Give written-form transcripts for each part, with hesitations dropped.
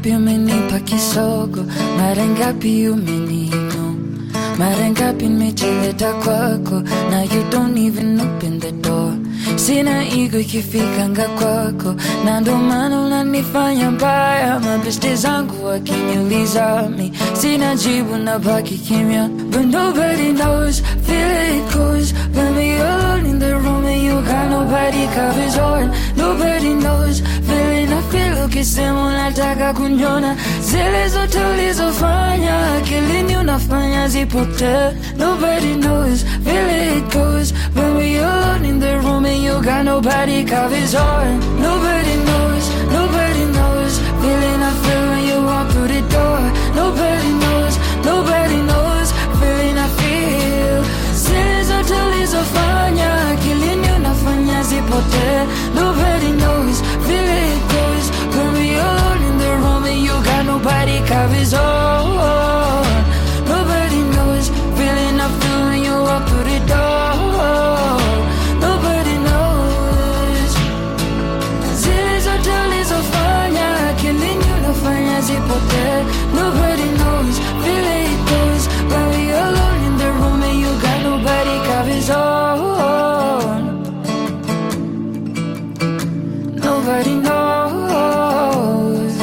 ngapi umenipa kisogo, mara ngapi umenino, mara ngapi nimejileta kwako, now you don't even open the door. Sina ego ikifikanga kwako, na ndo maana unanifanya mbaya. Mabeste zangu wakiniuliza mi, sina jibu na baki kimya. But nobody knows, feel it goes when we alone in the room and you got nobody covers on. Nobody knows, feeling I feel ukisema unataka kunyona. Zile zote ulizofanya akilini unafanya zipote. Nobody knows, feel it goes when we alone in the room and you got nobody covers on. Nobody knows, nobody knows, feeling I feel when you walk through the door. Nobody knows, nobody knows, feeling I feel. Zile zote ulizofanya akilini unafanya zipote. Nobody knows, feel it goes when we alone in the room and you got nobody covers on. Nobody knows, feeling I feel when you walk through the door. Nobody knows. Zile zote ulizofanya akilini unafanya zipote. Nobody knows, feel it goes when we alone in the room and you got nobody covers on. Nobody knows.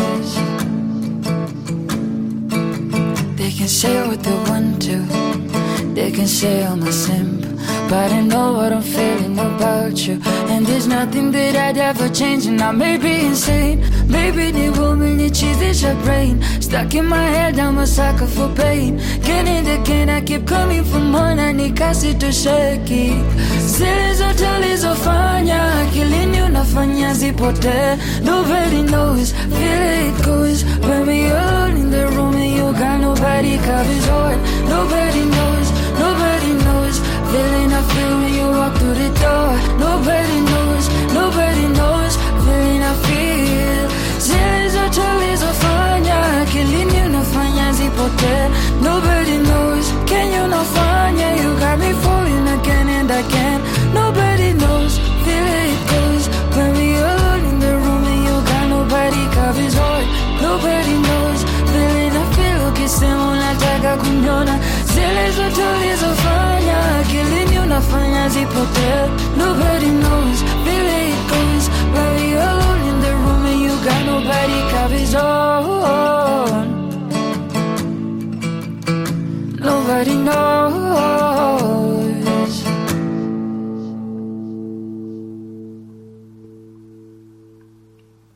They can say what they want to, they can say I'm a simp, but I know what I'm feeling about you. And there's nothing that I'd ever change. And I may be insane, maybe the woman that cheats your brain. Stuck in my head, I'm a sucker for pain. Again and again, I keep coming for more. Na nikasitosheki. Zile zote ulizofanya akilini unafanya zipote. Nobody knows, feel it goes when we all in the room and you got nobody covers on. Nobody knows, nobody knows, feeling I feel when you walk through the door. Nobody knows, nobody knows, feeling I feel. Zile zote ulizofanya akilini unafanya zipote. Nobody knows, can you nafanya? You got me falling again and again. Nobody knows, feel it goes when we all in the room and you got nobody covers on. Nobody knows, feeling I feel ukisema unataka kunyona. Zile zote ulizofanya akilini unafanya zipote. Nobody knows, feel it goes when we all in the room and you got nobody covers on. Nobody knows.